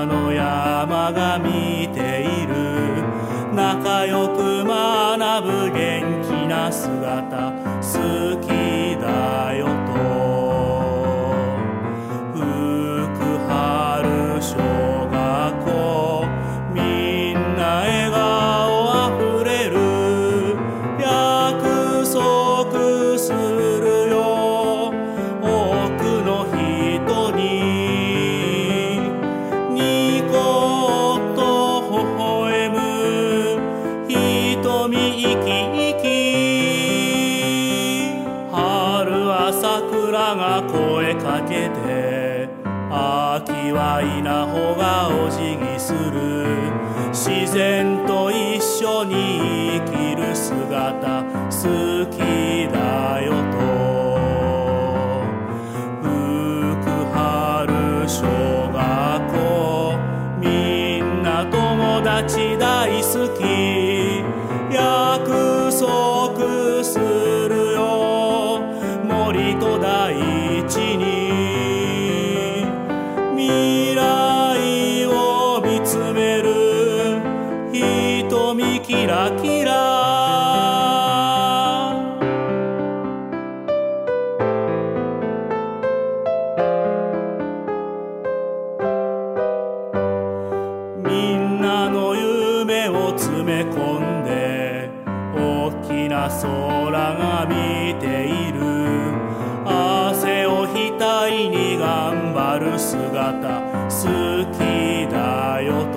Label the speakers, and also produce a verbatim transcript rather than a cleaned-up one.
Speaker 1: 下の山が見ている。仲良く学ぶ元気な姿好きだよと。福春小学校みんな笑顔あふれる。約束するよ多くの人に。ニコッと微笑む瞳生き生き。春は桜が声かけて、秋は稲穂がお辞儀する。自然と一緒に生きる姿好きだよと。福春小学校みんな友達大好き。約束するよ森と大地に。未来を見つめる瞳キラキラ。みんなの夢を詰め込んで大きな空が見ている。汗を額に頑張る姿好きだよ